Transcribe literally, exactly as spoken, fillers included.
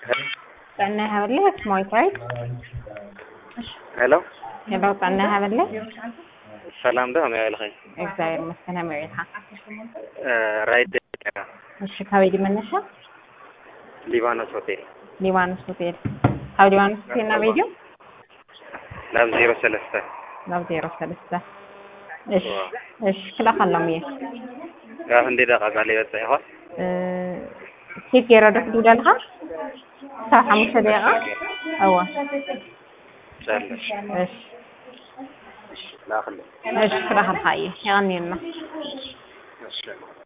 طعناها بالله اسمعي كويس. الو يلا طعناها بالله. السلام ده يا الخير እግዚአብሔር ይመስገን አሜሪካ رايد እሺ ከቤት መነሻ ሊባኖስ ሆቴል ሊባኖስ ሆቴል አው ሊባኖስ ሆቴል እና ቪዲዮ ላብ ዜሮ ሰለስተ ላብ ዜሮ ሰለስተ እሺ እሺ كلا خلاميه ያ እንደ ደቂቃ ላይ ወጣ ይሆን كيف يردك دولالها ساعة خمسة دقيقة أوه سلش إيش لا خلي إيش راح الحقيقة يغني لنا إيش